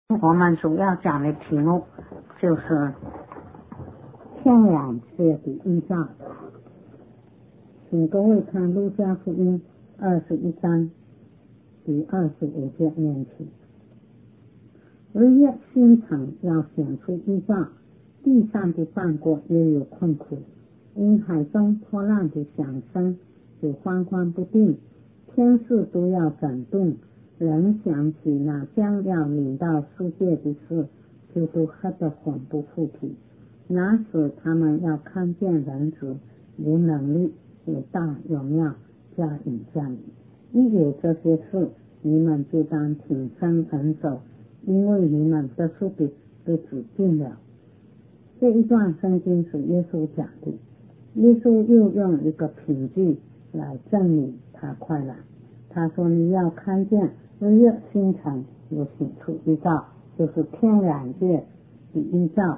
我们主要讲的题目就是天然界的依照，请各位看路加福音21章第25节念起。日月星辰要显出依照，地上的万国也有困苦，因海中波浪的响声就惶惶不定，天势都要震动，人想起那将要临到世界的事，就都吓得魂不附体。那时他们要看见人子有能力有大有妙驾临降临。一有这些事，你们就当挺身昂首，因为你们得受的日子近了。这一段圣经是耶稣讲的，耶稣又用一个凭据来证明他快来。他说你要看见日月星辰有显出依照，就是天然界的依照，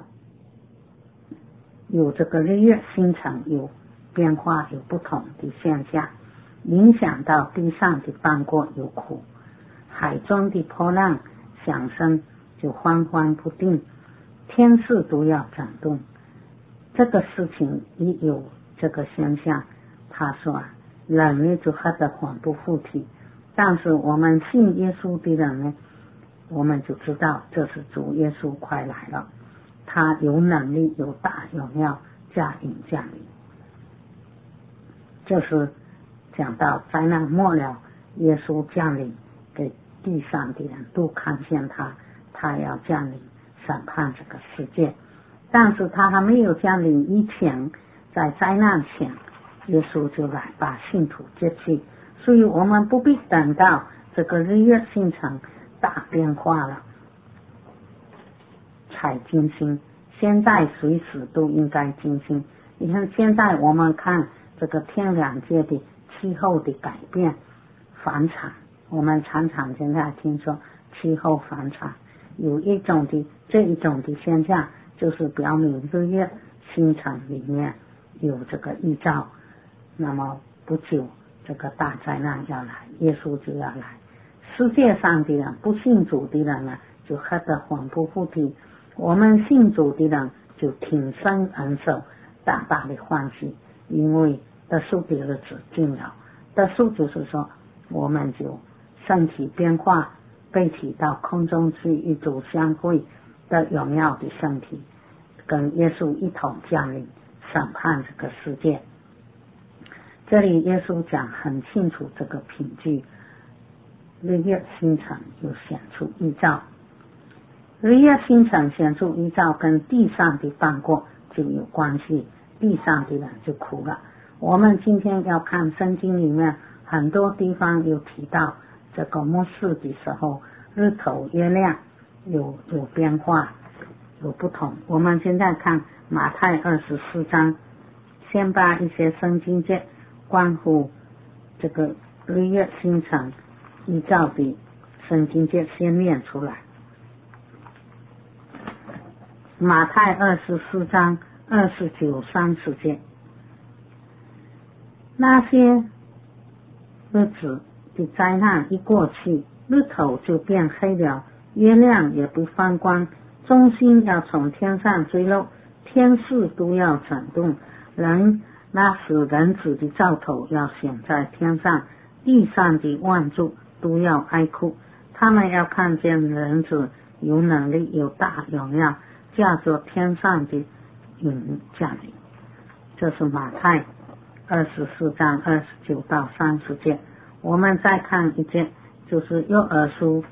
有这个日月星辰有变化，有不同的现象，影响到地上的万国有苦，海中的波浪响声就惶惶不定，天势都要震动。这个事情一有这个现象，他说人呢就吓得魂不附体。但是我们信耶稣的人呢，我们就知道这是主耶稣快来了，他有能力有大有妙驾临降临。就是讲到灾难末了，耶稣降临给地上的人都看见他要降临审判这个世界。但是他还没有降临以前，在灾难前，耶稣就来把信徒接去，所以我们不必等到这个日月星辰大变化了才惊心，现在随时都应该惊心。你看现在我们看这个天然界的气候的改变反常，我们常常现在听说气候反常，有这一种的现象，就是表明日月星辰里面有这个预兆，那么不久这个大灾难要来，耶稣就要来，世界上的人不信主的人呢就吓得魂不附体，我们信主的人就挺身昂首，大大的欢喜，因为得赎的日子近了。得赎就是说我们就身体变化，被提到空中去与主相会的荣耀的身体，跟耶稣一同降临审判这个世界。这里耶稣讲很清楚这个凭据，日月星辰有显出依照，日月星辰显出依照跟地上的万国就有关系，地上的人就苦了。我们今天要看圣经里面很多地方有提到这个末世的时候，日头月亮有变化有不同。我们现在看马太24章，先把一些圣经节关乎这个日月星辰依照的圣经节先念出来。马太24章29、30节，那些日子的灾难一过去，日头就变黑了，月亮也不放光，众星要从天上坠落，天势都要震动，那时人子的兆头要显在天上，地上的万族都要哀哭，他们要看见人子有能力有大有妙驾着天上的云降临。这是马太24章29到30节。我们再看一节，就是约珥书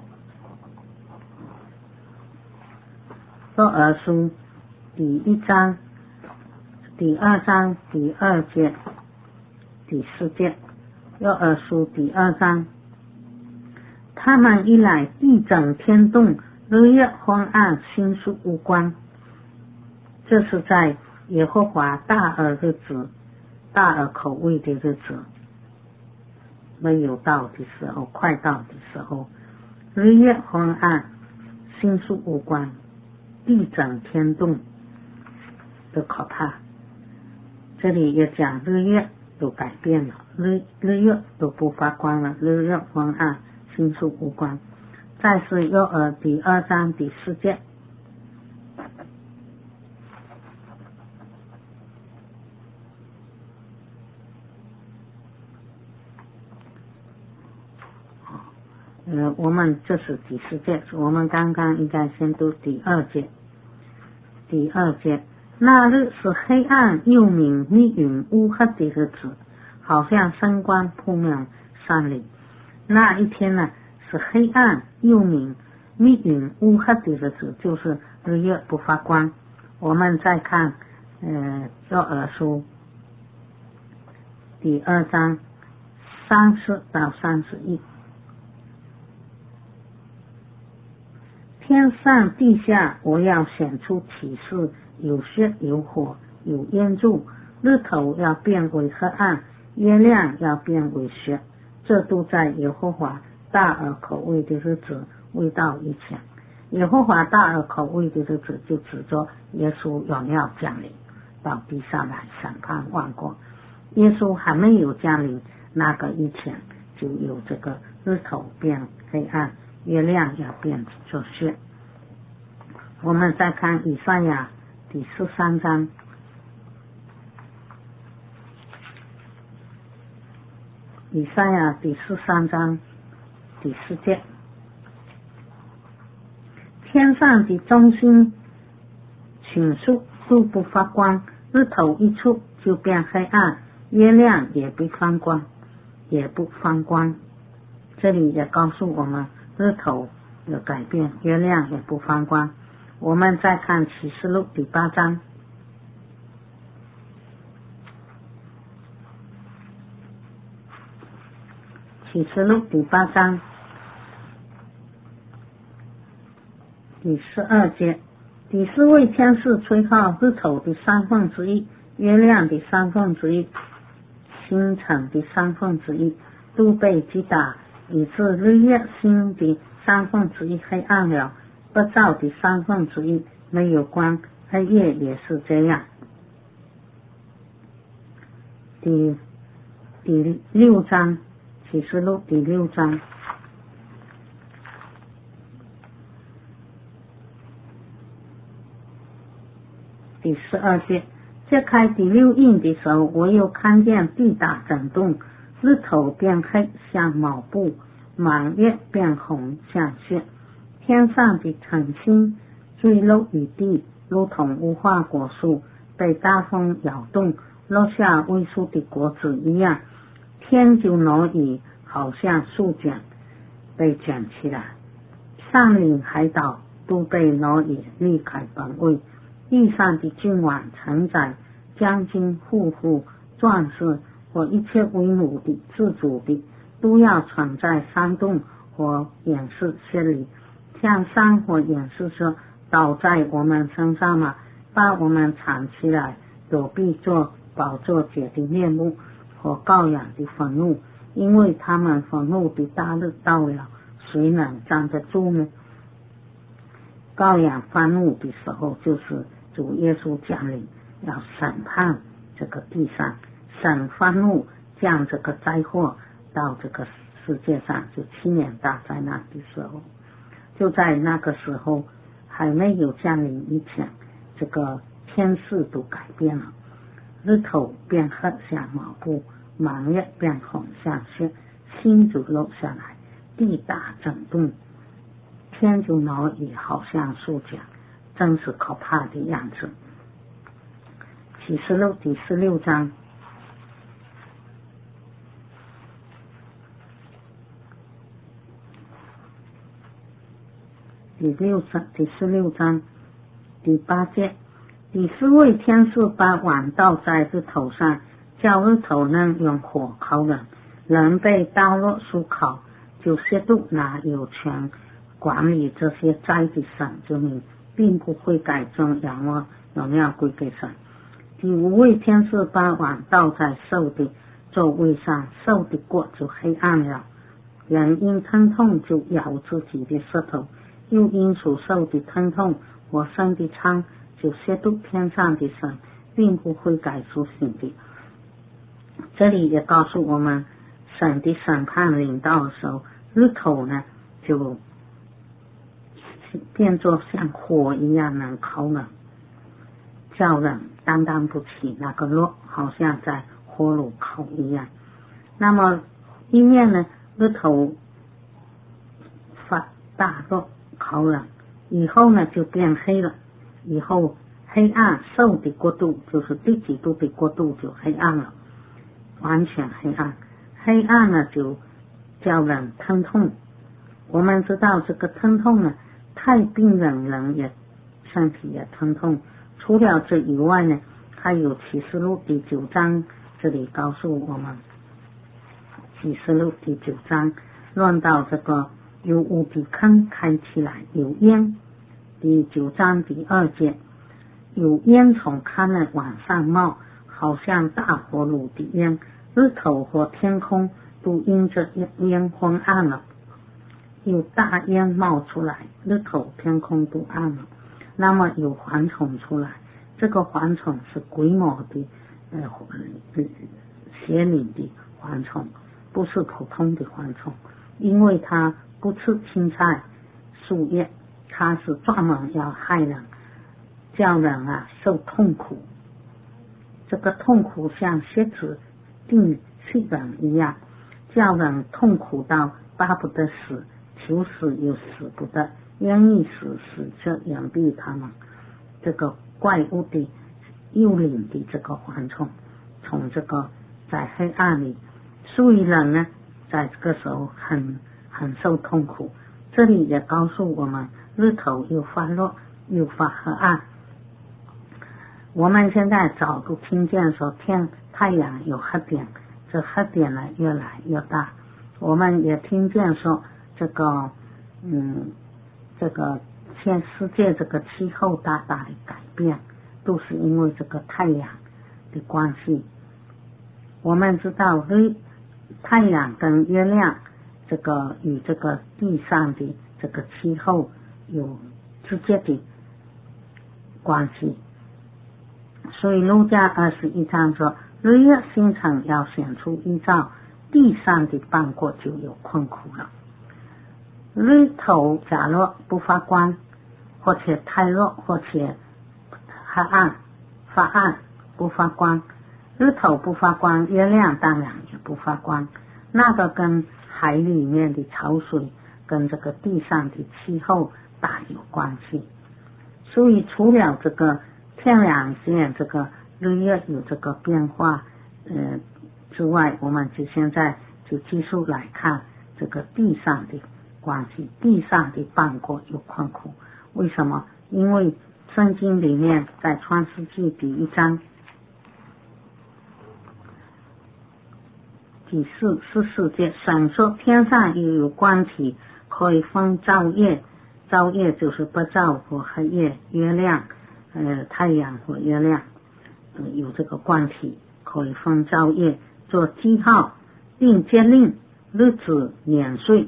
第1章第2章第2节第4节。约珥书第2章，他们一来，地震天动，日月昏暗，星宿无光。这是在耶和华大而日子，大而口味的日子没有到的时候，快到的时候，日月昏暗，星宿无光，地震天动的可怕。这里也讲日月都改变了，日月都不发光了，日月昏暗，星宿无光。 再是约珥第2章第4节。我们这是第4节，我们刚刚应该先读第2节。第2节，那日是黑暗又明密云乌黑的日子，好像晨光扑面山里。那一天呢，是黑暗又明密云乌黑的日子，就是日月不发光。我们再看约珥书第2章30到31。天上地下，我要显出启示，有血有火有烟柱，日头要变为黑暗，月亮要变为血，这都在耶和华大而可畏的日子未到以前。耶和华大而可畏的日子就指着耶稣荣耀降临到地上来审判万国。耶稣还没有降临那个以前，就有这个日头变黑暗，月亮要变作血。我们再看以赛亚第13章。以赛亚第13章第4节，天上的中心群数都不发光，日头一出就变黑暗，月亮也不放光。这里也告诉我们，日头有改变，月亮也不放光。我们再看启示录第8章。启示录第8章第12节，第4位天使吹号，日头的1/3，月亮的1/3，星辰的1/3，都被击打，以致日月星的1/3黑暗了，不照的1/3没有光，黑夜也是这样。第6章，启示录第6章第12节，揭开第6印的时候，我又看见地大震动，日头变黑像毛布，满月变红像血，天上的晨星坠落于地，如同无花果树被大风摇动落下未熟的果子一样，天就挪移，好像树卷被卷起来，上岭海岛都被挪移离开本位，地上的君王臣宰将军富户壮士和一切为奴的自主的，都要藏在山洞和岩石穴里，向山和岩石说，倒在我们身上嘛，把我们藏起来，躲避做宝座节的面目和羔羊的愤怒，因为他们愤怒的大日到了，谁能站得住呢？羔羊发怒的时候，就是主耶稣降临，要审判这个地上，神发怒将这个灾祸到这个世界上，就7年大灾难的时候。就在那个时候还没有降临以前，这个天势都改变了，日头变黑像毛布，满月变红像血，星就落下来，地大震动，天就挪移，好像树卷，真是可怕的样子。启示录第16章第16章第8节，第4位天使把碗倒在日头上，叫日头能用火烤人，人被倒落树烤，就亵渎那有权管理这些灾的神之名，并不会改正荣耀归给神。第5位天使把碗倒在兽的座位上，兽的国就黑暗了，人因疼痛就咬自己的舌头，又因属兽的疼痛和生的疮，就亵渎天上的神，并不会改属性的。这里也告诉我们，神的审判临到的时候，日头呢就变作像火一样能烤冷，叫人担当不起那个热，好像在火炉烤一样。那么一面呢，日头发大热烤冷以后呢，就变黑了，以后黑暗受的过度，就是第几度的过度就黑暗了，完全黑暗。黑暗呢就叫人疼痛。我们知道这个疼痛呢，太病人也身体也疼痛。除了这以外呢，还有启示录第9章这里告诉我们，启示录第9章论到这个有无底坑开起来有烟，第9章第2节，有烟从坑内往上冒，好像大火炉的烟，日头和天空都因着烟昏暗了。有大烟冒出来，日头天空都暗了。那么有蝗虫出来，这个蝗虫是鬼魔的邪灵的蝗虫，不是普通的蝗虫，因为它不吃青菜树叶，它是专门要害人，叫人受痛苦。这个痛苦像蝎子定气人一样，叫人痛苦到巴不得死，求死又死不得，愿意死就掩蔽他们。这个怪物的幽灵的这个蝗虫，从这个在黑暗里，所以人呢，在这个时候很受痛苦。这里也告诉我们，日头又发热又发黑暗。我们现在早都听见说太阳有黑点，这黑点呢越来越大。我们也听见说这个世界这个气候大大的改变，都是因为这个太阳的关系。我们知道太阳跟月亮这个与这个地上的这个气候有直接的关系。所以路加21章说，日月星辰要显出异兆，地上的邦国就有困苦了。日头假若不发光，或者太热，或者黑暗发暗不发光，日头不发光，月亮当然也不发光。那个跟海里面的潮水跟这个地上的气候大有关系。所以除了这个天两线这个日月有这个变化之外，我们就现在就继续来看这个地上的关系。地上的邦国有困苦，为什么？因为圣经里面在创世纪第1章第14节，神说天上又有光体，可以分昼夜，昼夜就是不昼和黑夜，月亮太阳和月亮有这个光体，可以分昼夜，做记号，定节令，日子年岁，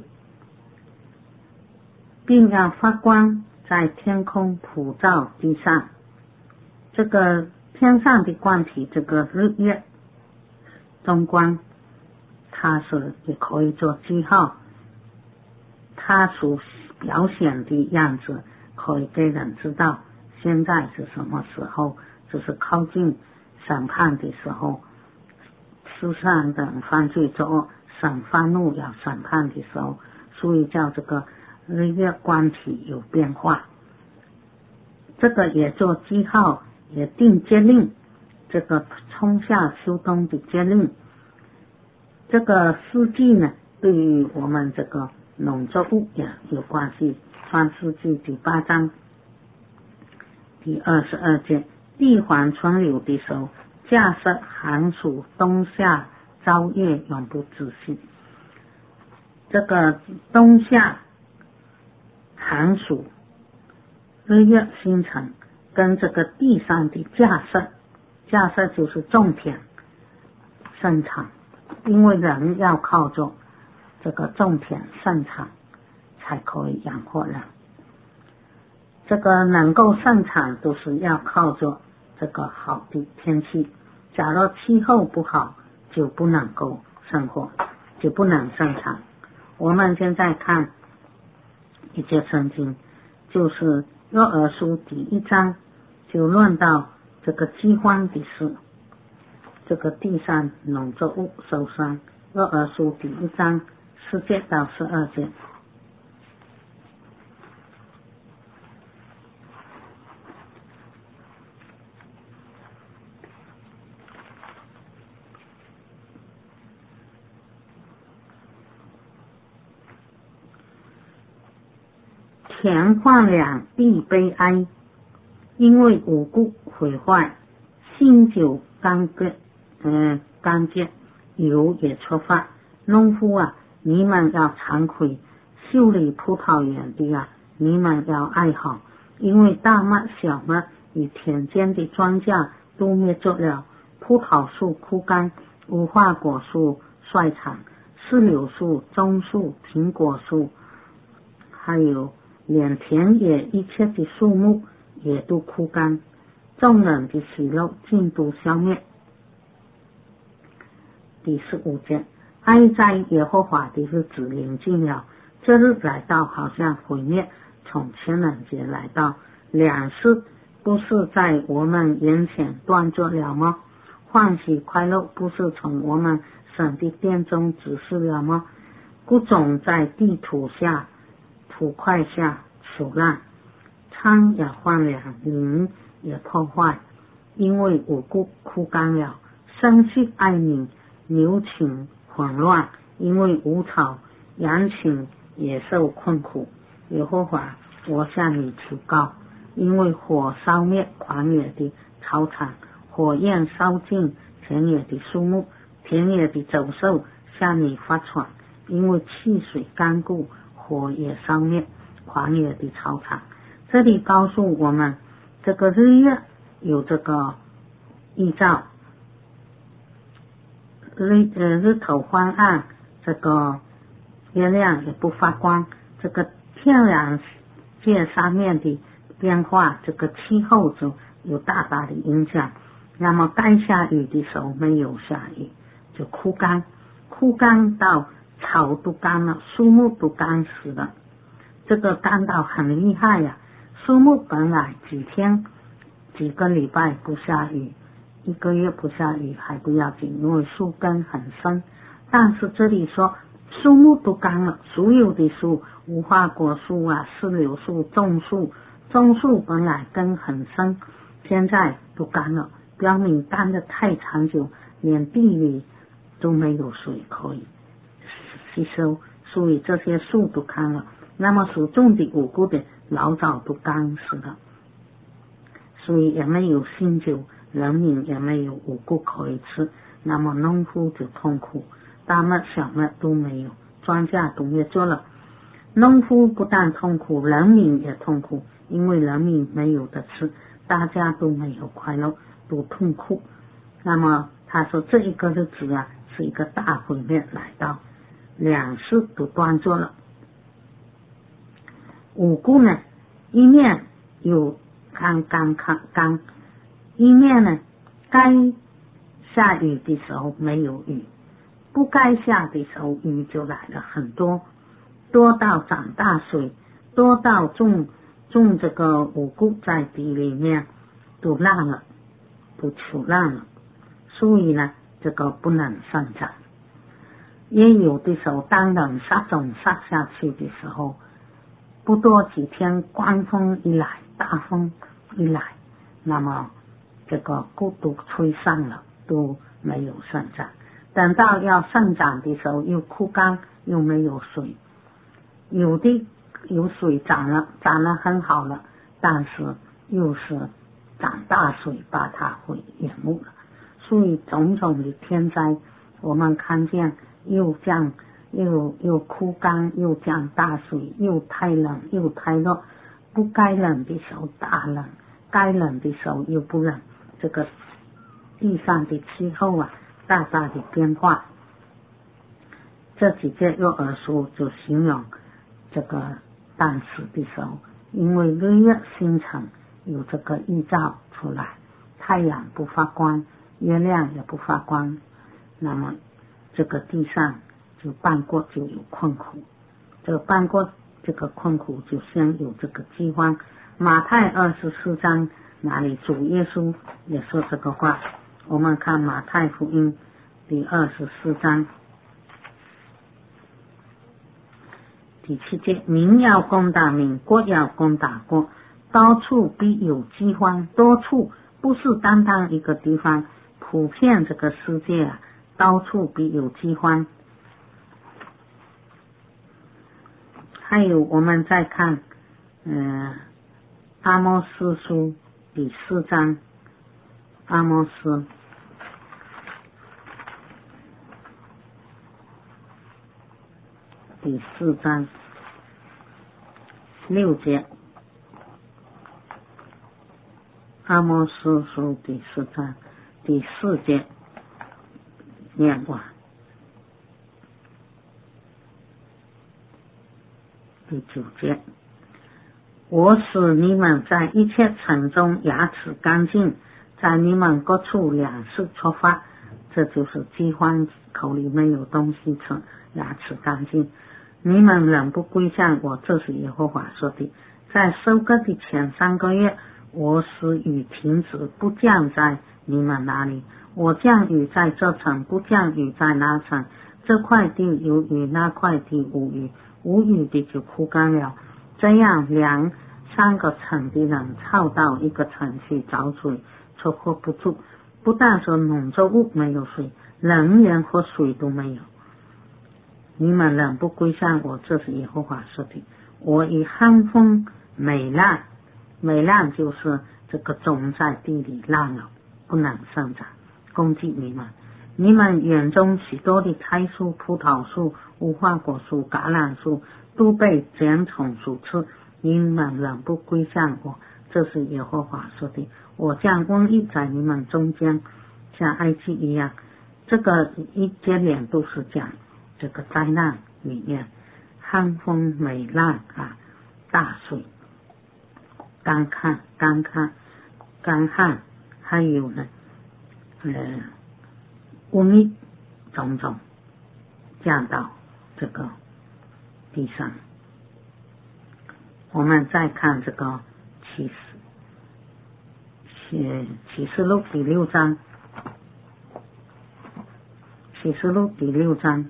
并要发光，在天空普照地上。这个天上的光体，这个日月灯光，它是也可以做记号，它所表现的样子可以给人知道现在是什么时候，就是靠近审判的时候，世上的犯罪者神发怒要审判的时候，所以叫这个日月光体有变化。这个也做记号，也定节令，这个春夏秋冬的节令。这个四季呢，对于我们这个农作物也有关系。创世纪第8章第22节，地环存留的时候，假设寒暑冬夏朝夜永不止息。这个冬夏寒暑日月星辰跟这个地上的架设就是种田生产，因为人要靠着这个种田生产才可以养活人，这个能够生产都是要靠着这个好的天气。假如气候不好，就不能够生活，就不能生产。我们现在看一节圣经， 就是约珥书第1章就论到这个饥荒的事，这个地上农作物受伤。约珥书第1章10节到12节。田荒凉，地悲哀，因为五谷毁坏，新酒干结，油也出发。农夫啊，你们要惭愧；修理葡萄园的啊，你们要哀嚎，因为大麦、小麦与田间的庄稼都灭绝了，葡萄树枯干，无花果树衰残，石榴树、棕树、苹果树，还有连田野一切的树木也都枯干，众人的喜乐尽都消灭。第15节，哀哉耶和华的日子临近了，这日来到好像毁灭，从情人节来到，两世不是在我们眼前断绝了吗？欢喜快乐不是从我们神的殿中指示了吗？谷种在地土下土块下腐烂，仓也荒凉，林也破坏，因为五谷枯干了，牲畜哀鸣，牛群混乱，因为无草，羊群也受困苦。耶和华，我向你求告，因为火烧灭狂野的草场，火焰烧尽田野的树木，田野的走兽向你发喘，因为气水干固，火也烧灭狂野的草场。这里告诉我们，这个日月有这个预兆，日头昏暗，这个月亮也不发光，这个天然界上面的变化，这个气候就有大大的影响。那么该下雨的时候没有下雨，就枯干到草都干了，树木都干死了，这个干到很厉害呀。树木本来几天几个礼拜不下雨，1个月不下雨还不要紧，因为树根很深，但是这里说树木都干了，所有的树，无花果树啊、石榴树、棕树本来根很深，现在都干了，表明干得太长久，连地里都没有水可以吸收，所以这些树都干了。那么所种的五谷的老早都干死了，所以也没有新酒，人民也没有五谷可以吃，那么农夫就痛苦，大麦小麦都没有，庄稼都灭绝了。农夫不但痛苦，人民也痛苦，因为人民没有得吃，大家都没有快乐，都痛苦。那么他说这一个日子啊，是一个大毁灭来到，两世都断绝了。五谷呢，一面有干，一面呢该下雨的时候没有雨，不该下的时候雨就来了很多，多到长大水，多到种这个五谷在地里面都烂了，都腐烂了，所以呢这个不能生长。也有的时候当人撒种撒下去的时候，不多几天刮风一来，大风一来，那么这个谷都吹散了，都没有生长。等到要生长的时候又枯干，又没有水，有的有水长了很好了，但是又是长大水把它会淹没了。所以种种的天灾，我们看见又枯干，又降大水，又太冷又太热，不该冷的时候大冷，该冷的时候又不冷，这个地上的气候啊大大的变化。这几节约珥书就形容这个当时的时候，因为日月星辰有这个预兆出来，太阳不发光，月亮也不发光，那么这个地上就半国就有困苦。这个半国这个困苦，就先有这个饥荒。马太24章那里主耶稣也说这个话，我们看马太福音第24章第7节，民要攻打民，国要攻打国，到处必有饥荒。多处不是单单一个地方，普遍这个世界啊，到处必有饥荒。还有我们再看阿摩司书第4章，阿摩司第4章6节，阿摩司书第4章第4节念过，第9节，我使你们在一切城中牙齿干净，在你们各处粮食出发，这就是饥荒，口里没有东西吃，牙齿干净。你们仍不归向我，这是耶和华说的。在收割的前3个月，我使雨停止，不降在你们那里。我降雨在这城，不降雨在那城。这块地有雨，那块地无雨，无雨的就枯干了。这样2-3个城的人凑到一个城去找水，出喝不住。不但说农作物没有水，人连喝水都没有。你们仍不归向我，这是耶和华说的。我以旱风美烂，美烂就是这个种在地里烂了，不能生长，攻击你们。你们园中许多的菜树、葡萄树、无花果树、橄榄树都被茧虫所吃，你们仍不归向我，这是耶和华说的。我将瘟疫在你们中间，像埃及一样。这个一接连都是讲这个灾难里面，旱风美烂啊，大水、干旱，还有呢瘟疫种种降到这个地上。我们再看这个启示录第6章，启示录第6章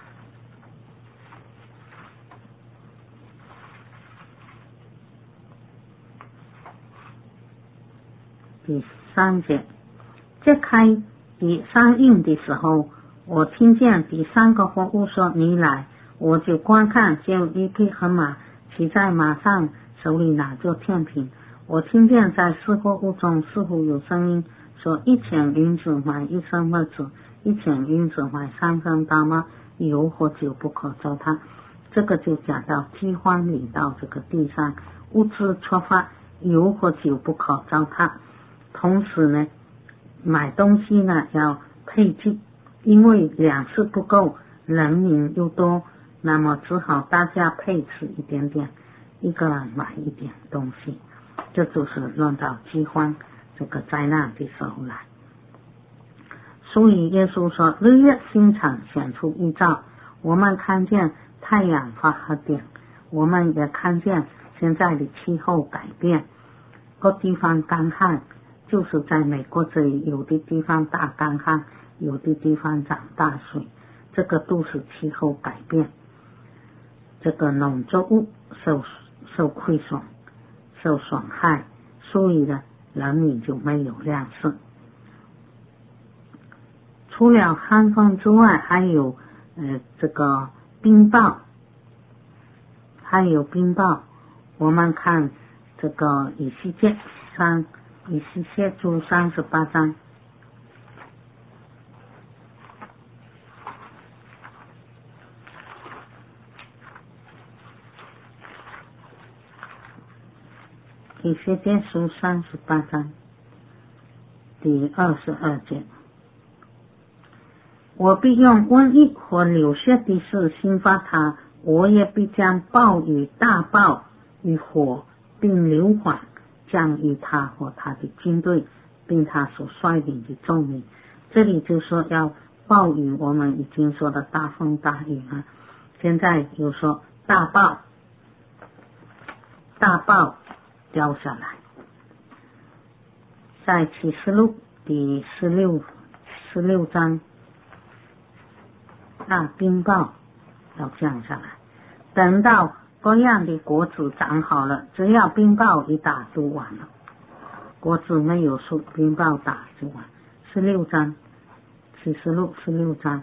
第3节，揭开第3印的时候，我听见第3个活物说：“你来。”我就观看，见有一匹黑马，骑在马上，手里拿着天平。我听见在4活物中似乎有声音说：“1钱银子买1升麦子，1钱银子买3升大麦，油和酒不可糟蹋。”这个就讲到饥荒临到这个地上，物资缺乏，油和酒不可糟蹋。同时呢，买东西呢要配给，因为粮食不够，人民又多，那么只好大家配吃一点点，一个人买一点东西。这就是论到饥荒这个灾难的时候来。所以耶稣说，日月星辰显出异兆，我们看见太阳发黑点，我们也看见现在的气候改变，各地方干旱，就是在美国这里，有的地方大干旱，有的地方涨大水，这个都是气候改变，这个农作物受亏损、受损害，所以呢，人民就没有粮食。除了旱风之外，还有这个冰雹，我们看这个以西结书38章，以西结书38章第22节，我必用瘟疫和流血的事兴发他，我也必将暴雨、大暴与火并硫磺降于他和他的军队，并他所率领的众民。这里就说要暴雨，我们已经说的大风大雨啊，现在就说大暴， 大暴掉下来。在启示录第16章，大冰雹要降下来。等到各样的果子长好了，只要冰雹一打就完了。果子没有树，冰雹打就完。16章，启示录16章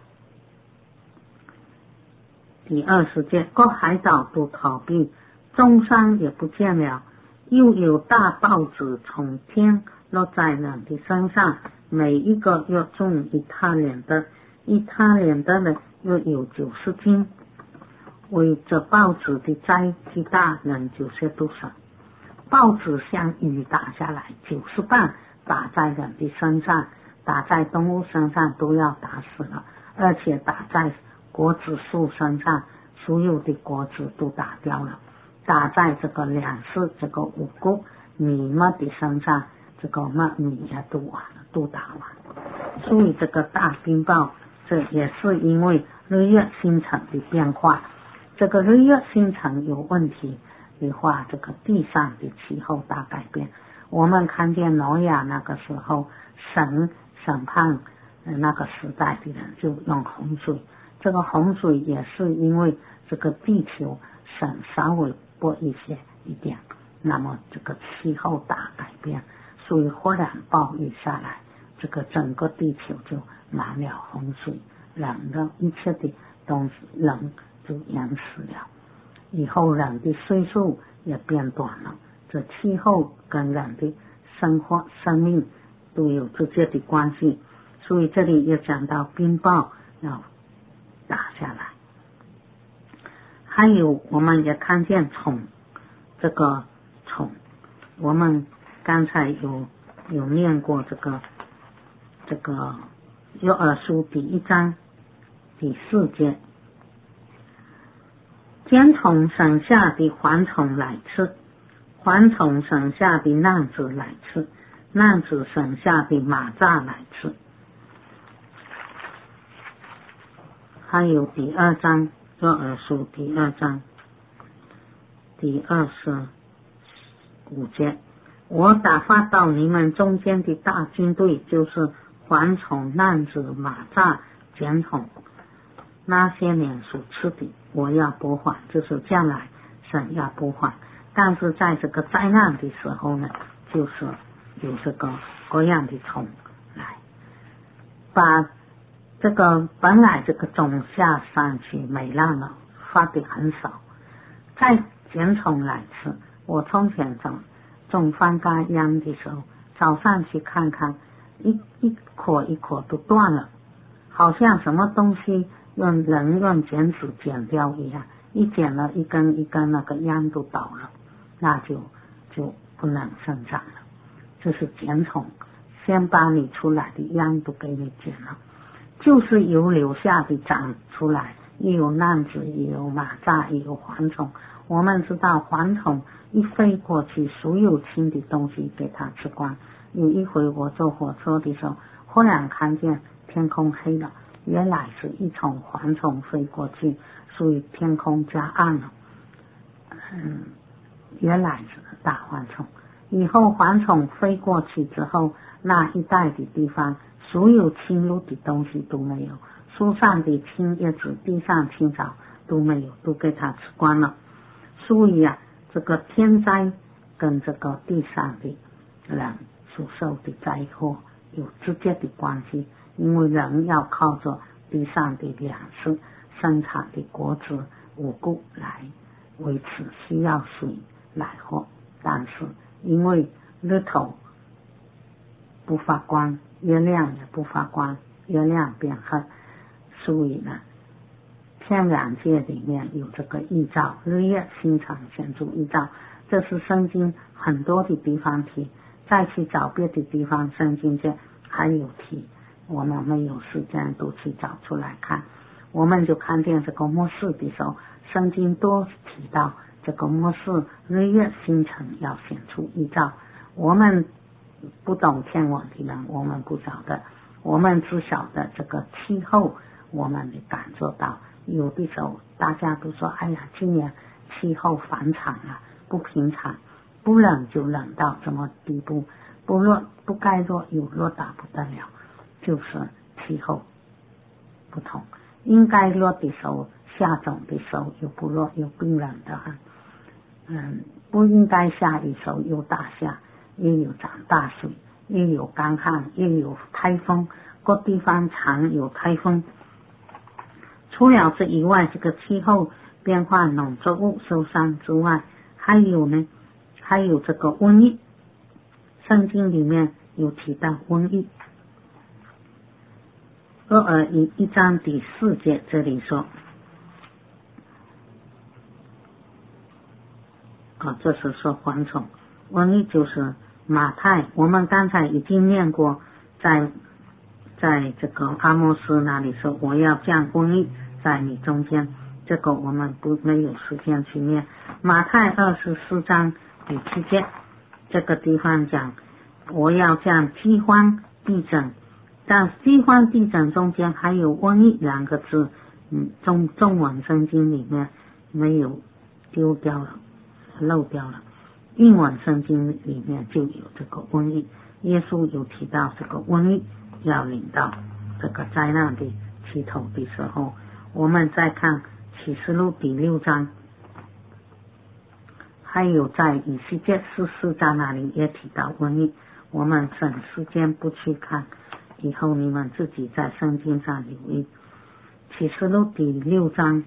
第20节，各海岛都逃避，众山也不见了，又有大雹子从天落在人的身上，每一个要重1他连的，1他连的呢又有90斤。为这雹子的灾极大，人就些多少。雹子像雨打下来，90磅打在人的身上，打在动物身上都要打死了，而且打在果子树身上，所有的果子都打掉了，打在这个粮食这个五谷米麦的身上，这个米也都完了，都打完了。所以这个大冰雹，这也是因为日月星辰的变化。这个日月星辰有问题的话，这个地上的气候大改变。我们看见挪亚那个时候，神审判那个时代的人就用洪水，这个洪水也是因为这个地球神稍微拨一点，那么这个气候大改变，所以忽然暴雨下来，这个整个地球就满了洪水，人的一切的东西人就淹死了。以后人的岁数也变短了，这气候跟人的生活生命都有直接的关系。所以这里也讲到冰雹要打下来。还有我们也看见虫，这个虫我们刚才有念过这个约珥书第1章第4节，尖虫省下的蝗虫来吃，蝗虫省下的浪子来吃，浪子省下的马蚱来吃。还有第2章，约珥书第2章第25节，我打发到你们中间的大军队，就是蝗虫、浪子、马蚱、茧虫，那些年所吃的，我要拨还，就是将来神要拨还。但是在这个灾难的时候呢，就是有这个各样的虫来，把这个本来这个种下上去没浪了，发的很少，再茧虫来吃。我从前种番茄秧的时候，早上去看看，一颗一颗都断了，好像什么东西用剪纸剪掉一样，一剪了一根一根，那个秧都倒了，那就不能生长了。这是茧虫，先把你出来的秧都给你剪了，就是有留下的长出来，也有浪子，也有马蚱，也有蝗虫。我们知道蝗虫一飞过去，所有轻的东西给它吃光。有一回我坐火车的时候，忽然看见天空黑了，原来是一丛蝗虫飞过去，所以天空加暗了。原来是大蝗虫。以后蝗虫飞过去之后，那一带的地方所有青绿的东西都没有，树上的青叶子，地上青草都没有，都给它吃光了。所以这个天灾跟这个地上的人所受的灾祸有直接的关系，因为人要靠着地上的粮食生产的果子五谷来维持，需要水来喝，但是因为日头不发光，月亮也不发光，月亮变黑，所以呢天然界里面有这个预兆，日月星辰显著预兆，这是圣经很多的地方提，再去找别的地方圣经界还有提，我们没有时间都去找出来看。我们就看见这个末世的时候，圣经多提到这个末世日月星辰要显出预兆。我们不懂天文的人我们不晓得，我们只晓得这个气候我们也感受到。有的时候大家都说，哎呀，今年气候反常了， 不平常，不冷就冷到这么地步，不该落又落打不得了，就是气候不同。应该落的时候下种的时候又不落，又冰冷的不应该下的时候又大下，也有涨大水，也有干旱，也有台风，各地方常有台风。除了这以外，这个气候变化农作物受伤之外，还有这个瘟疫。圣经里面有提到瘟疫。1章第4节这里说，这是说蝗虫。瘟疫就是马太，我们刚才已经念过，在这个阿摩斯那里说，我要降瘟疫在你中间，这个我们没有时间去念。马太24章第7节，这个地方讲我要降饥荒地震，但饥荒地震中间还有瘟疫2个字，中文圣经里面没有丢掉了，漏掉了，英文圣经里面就有这个瘟疫。耶稣有提到这个瘟疫要临到这个灾难的起头的时候。我们再看启示录第6章，还有在以西结14章那里也提到瘟疫，我们省时间不去看，以后你们自己在圣经上留意。启示录第6章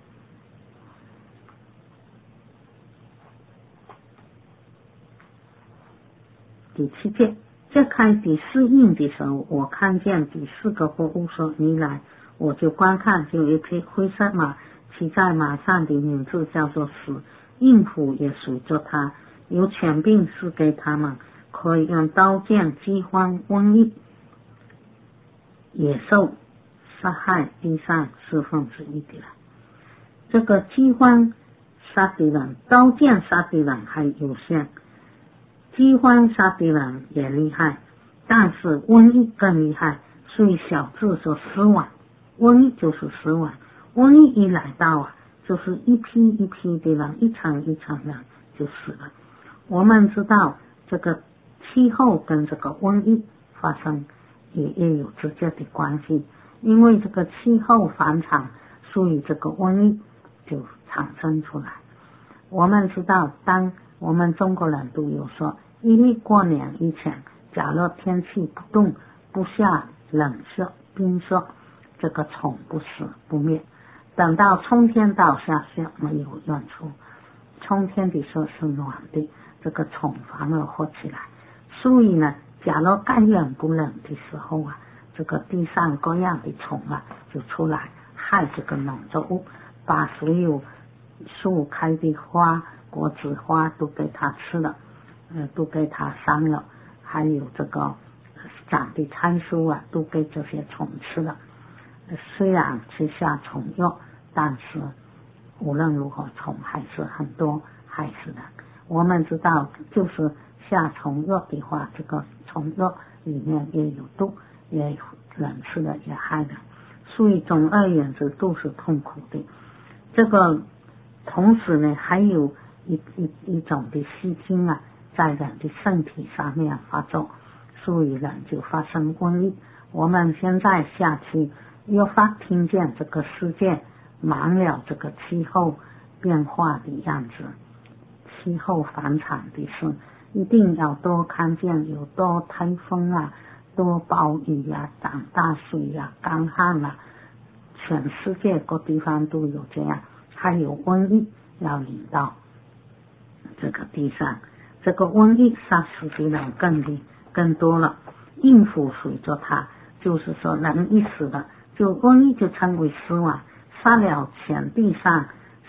第7节，揭开第4印的时候，我看见第4个活物说，你来，我就观看，就有一匹灰色马，骑在马上的名字叫做死，印符也随着他，有权柄赐给他们，可以用刀剑、饥荒、瘟疫、野兽杀害地上1/4的人。这个饥荒杀的人，刀剑杀的人还有限，饥荒杀的人也厉害，但是瘟疫更厉害，所以小字说死亡，瘟疫就是死亡。瘟疫一来到就是一批一批的人，一层一层人就死了。我们知道这个气候跟这个瘟疫发生也有直接的关系，因为这个气候反常，所以这个瘟疫就产生出来。我们知道，当我们中国人都有说，因为过年以前，假如天气不动，不下冷雪冰雪，这个虫不死不灭，等到春天到下雪没有用处，春天的时候是暖的，这个虫反而活起来。所以呢，假如干冷不冷的时候这个地上各样的虫就出来害这个农作物，把所有树开的花、果子花都给它吃了，都给它伤了，还有这个长的参树都给这些虫吃了。虽然吃下虫药，但是无论如何虫还是很多害死人。我们知道，就是下虫药的话，这个虫药里面也有毒，也人吃了也害人，所以总而言之都是痛苦的。这个同时呢，还有一种的细菌在人的身体上面发作，所以人就发生瘟疫。我们现在下去越发听见这个世界满了这个气候变化的样子，气候反常的事，一定要多看见有多台风多暴雨涨大水干旱全世界各地方都有这样，还有瘟疫要临到这个地上。这个瘟疫杀死的人更多了，应付随着他，就是说人一死了，就瘟疫就称为死亡，杀了全地上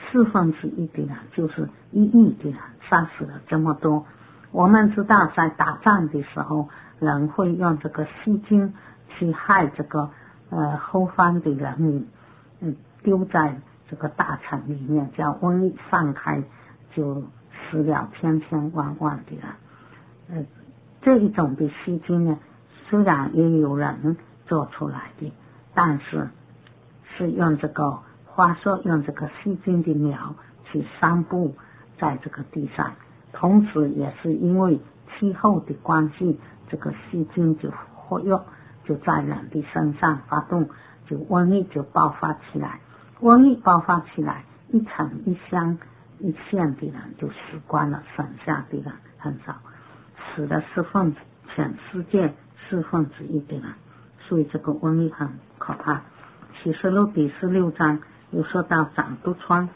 1/4的人，就是1亿的人，杀死了这么多。我们知道在打仗的时候，人会用这个细菌去害这个后方的人民，丢在这个大城里面，叫瘟疫散开，就死了千千万万的人。这一种的细菌呢，虽然也有人做出来的，但是是用这个话说用这个细菌的苗去散布在这个地上，同时也是因为气候的关系，这个细菌就活跃，就在人的身上发动，就瘟疫就爆发起来。瘟疫爆发起来，一城一乡一县的人就死光了，剩下的人很少，死了全世界1/4的人，所以这个瘟疫很可怕。启示录第16章又说到长毒疮，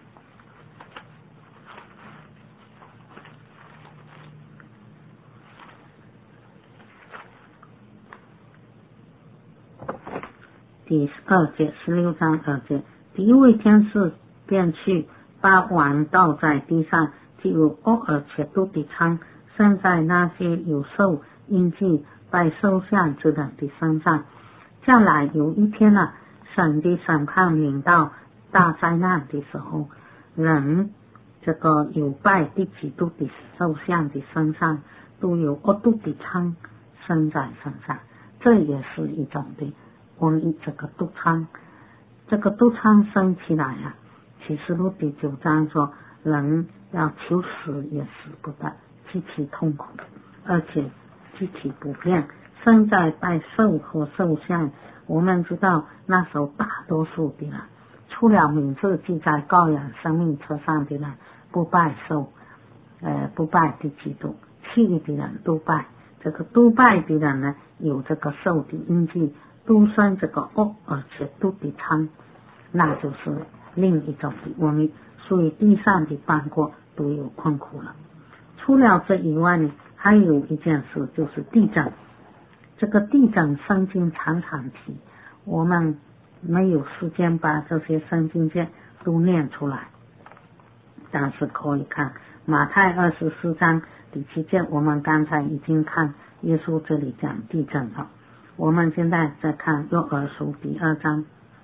第2节16章2节，第一位天使便去把王倒在地上，就有恶而且毒的疮生在那些有受印记拜兽像之人的身上。将来有一天神的审判临到大灾难的时候，人这个有拜第几度的兽像的身上都有恶毒的疮生在身上，这也是一种的瘟疫。这个毒疮，这个毒疮生起来启示录第9章说，人要求死也死不得，极其痛苦，而且极其不便，生在拜兽和兽像。我们知道那时候大多数的人，除了名字记在羔羊生命册上的人不拜兽，不拜第几度，其余的人都拜。这个都拜的人呢，有这个兽的印记，都生这个恶而且毒的疮，那就是另一种的瘟疫。所以地上的邦国都有困苦了。除了这以外呢，还有一件事就是地震。这个地震圣经常常提，我们没有时间把这些圣经节都念出来，但是可以看马太24章第7节，我们刚才已经看耶稣这里讲地震了。我们现在再看约珥书第2章，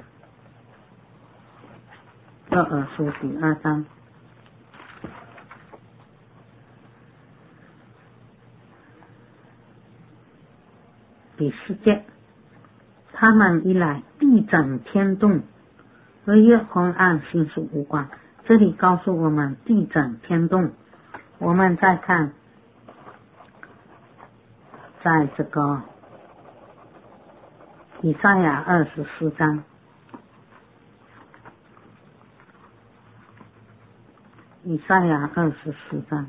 约珥书第2章第10节，他们一来，地震天动，日夜昏暗，星宿无光。这里告诉我们地震天动。我们再看在这个以赛亚24章，以赛亚24章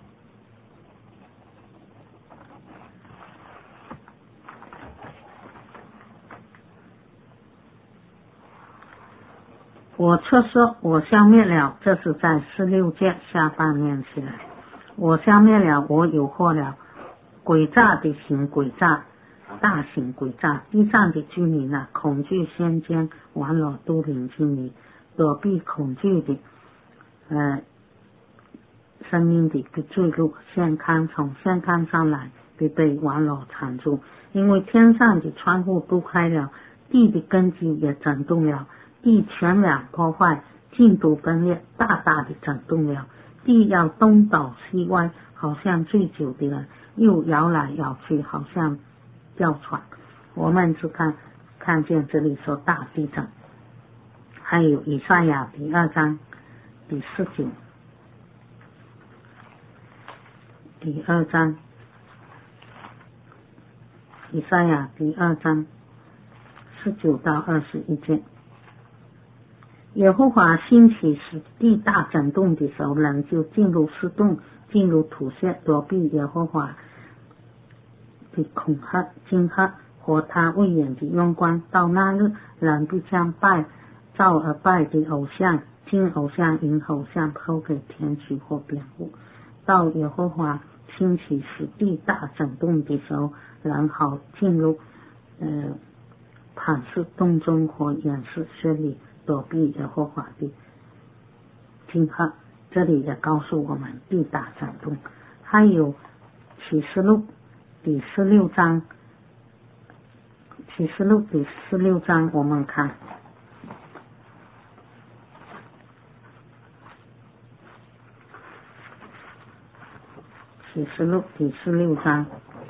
我却说，我消灭了，这是在16节下半面起来，我消灭了，我有祸了，诡诈的行诡诈，大行诡诈，地上的居民恐惧先见，网络都临近你，躲避恐惧的声音的坠入线糠，从线糠上来必被网络缠住，因为天上的窗户都开了，地的根基也震动了，地全然破坏，尽都崩裂，大大的震动了，地要东倒西歪，好像醉酒的人，又摇来摇去，好像吊床。我们只看见这里说大地震。还有以赛亚第2章第19，第2章，以赛亚第2章19到21节。耶和华兴起使地大震动的时候，人就进入失洞，进入土穴，躲避耶和华的恐吓惊吓和他威严的荣光。到那日，人必将造而拜的偶像、金偶像、银偶像抛给天去或辩护。到耶和华兴起使地大震动的时候，人好进入磐石洞中和岩石穴里，躲避耶和华的惊吓。这里也告诉我们地大震动。还有启示录第16章，启示录第16章我们看启示录第16章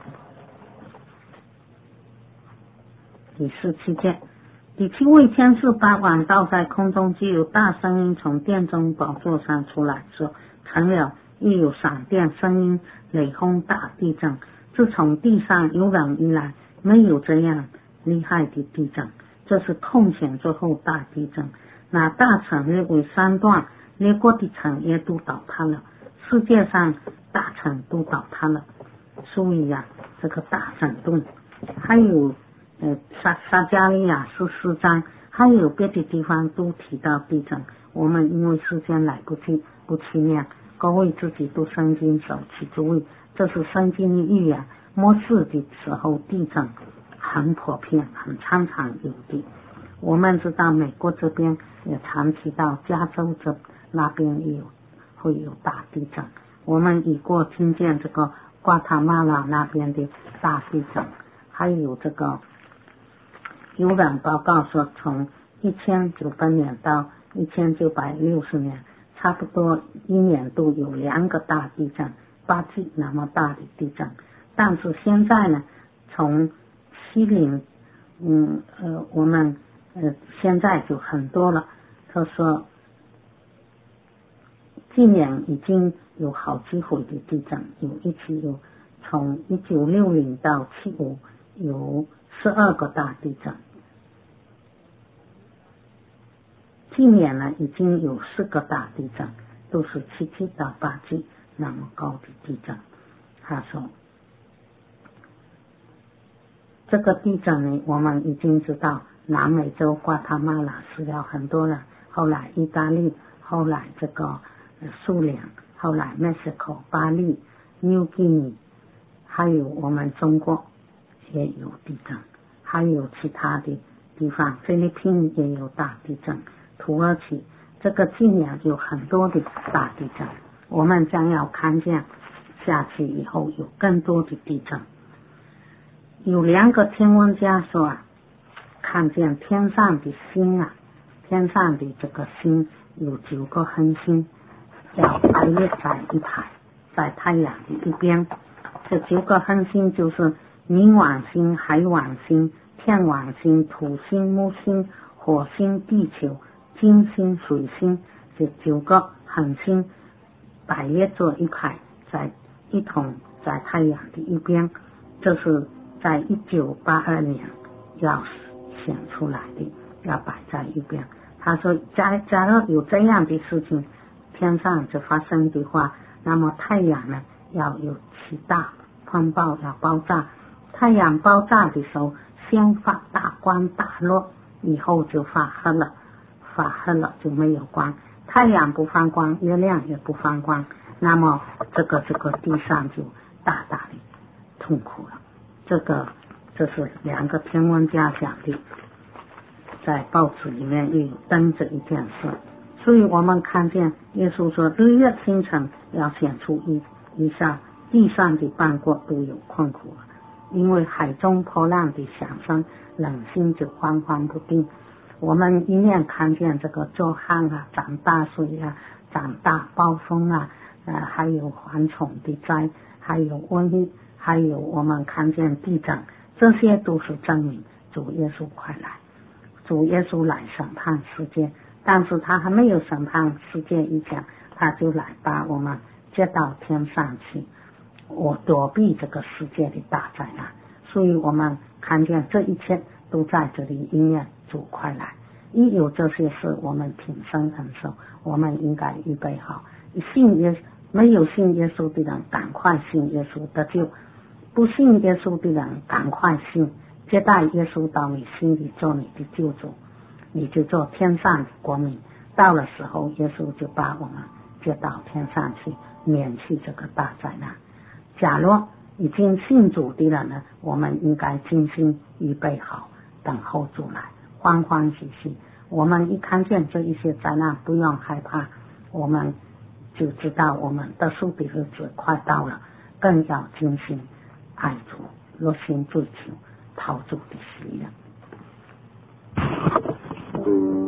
第17节，第7位天使把碗倒在空中，就有大声音从殿中宝座上出来说， 成了一有闪电声音、雷轰大地震。自从地上有人以来，没有这样厉害的地震。这是空前之后大地震，那大城列为3段，列国的城也都倒塌了，世界上大城都倒塌了。所以这个大震动，还有撒加利亚14章，还有别的地方都提到地震。我们因为时间来不及不去念，各位自己读圣经手起注意，这是圣经的预言。末世的时候地震很普遍，很常常有的。我们知道美国这边也常提到加州那边也会有大地震。我们已过听见这个瓜塔马拉那边的大地震，还有这个有人报告说，从1900年到1960年，差不多一年都有2个大地震，8级那么大的地震。但是现在呢，从70我们现在就很多了。他说今年已经有好几回的地震，有一次有从1960到75有12个大地震，今年呢已经有4个大地震，都是7级到8级那么高的地震。他说这个地震呢，我们已经知道南美洲瓜塔马拉死了很多人，后来意大利，后来这个苏联，后来 Mexico 巴黎、New Guinea， 还有我们中国也有地震，还有其他的地方，菲律宾也有大地震，土耳其，这个今年有很多的大地震。我们将要看见下去以后有更多的地震。有2个天文家说看见天上的星天上的这个星有9个恒星，要排列在一排，在太阳的一边。这9个恒星就是冥王星、海王星、天王星、土星、木星、火星、地球、金星、水星，这9个恒星排列作一排，一同在太阳的一边。这是在1982年要选出来的，要摆在一边。他说假如有这样的事情天上就发生的话，那么太阳呢要有起大风暴，要爆炸。太阳爆炸的时候先发大光大热，以后就发黑了就没有光。太阳不放光，月亮也不放光，那么这个地上就大大的痛苦了。这是2个天文家讲的，在报纸里面也有登这一件事。所以我们看见耶稣说日月星辰要显出以下地上的万国都有困苦了，因为海中波浪的响声，人心就惶惶不定。我们一面看见这个作旱涨大水涨大暴风还有蝗虫的灾，还有瘟疫，还有我们看见地震，这些都是证明主耶稣快来。主耶稣来审判世界，但是他还没有审判世界以前，他就来把我们接到天上去，我躲避这个世界的大灾难。所以我们看见这一切都在这里应验主快来。一有这些事，我们挺身忍受，我们应该预备好。没有信耶稣的人赶快信耶稣得救，不信耶稣的人赶快信，接待耶稣到你心里做你的救主，你就做天上的国民。到了时候耶稣就把我们接到天上去，免去这个大灾难。假若已经信主的人呢，我们应该精心预备好，等候主来，欢欢喜喜。我们一看见这一些灾难不用害怕，我们就知道我们得赎的日子快到了，更要精心爱主，热心追求讨主的喜悦。